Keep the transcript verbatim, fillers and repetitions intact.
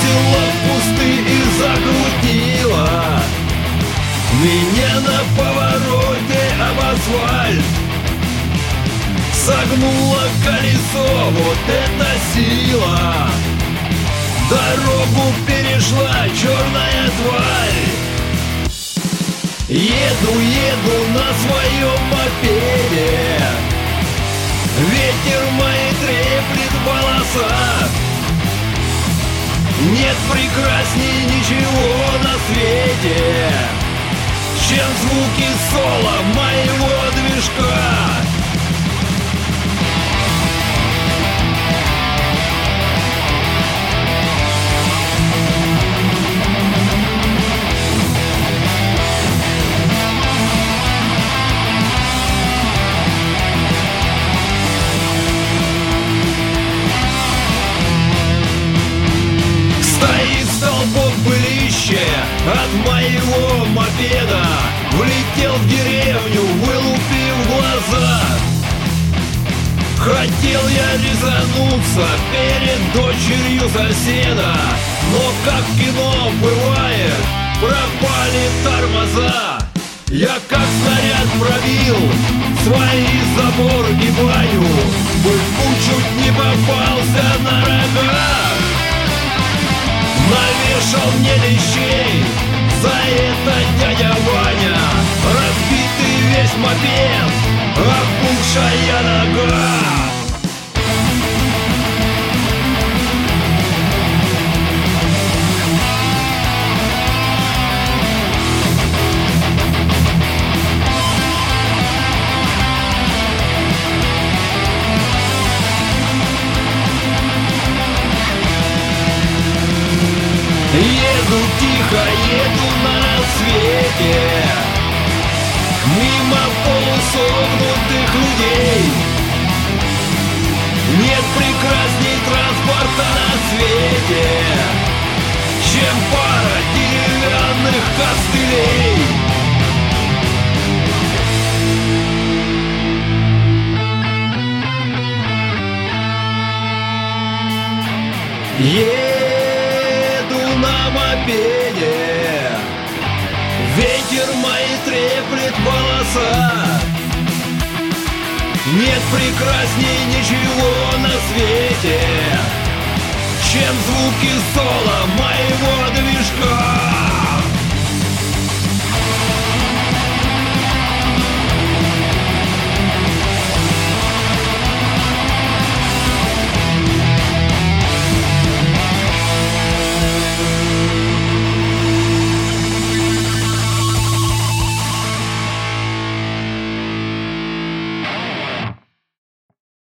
бросила в кусты и закрутила меня на повороте об асфальт. Согнула колесо, вот это сила. Дорогу перешла черная тварь. Еду, еду на своем мопеде, ветер мои треплет в волосах. Нет прекрасней ничего на свете, чем звуки соло моего движка. От моего мопеда влетел в деревню, вылупив глаза. Хотел я резануться перед дочерью соседа, но, как в кино бывает, пропали тормоза. Я как снаряд пробил свои заборы и баню, быку чуть не попался на рога. Навешал мне лещей за это дядя Ваня. Разбитый весь мопед, опухшая нога. Еду тихо, еду на рассвете, мимо полусогнутых людей. Нет прекрасней транспорта на свете, чем пара деревянных костылей. Еду на мопеде, ветер мои треплет в волоса. Нет прекрасней ничего на свете, чем звуки соло моего движка.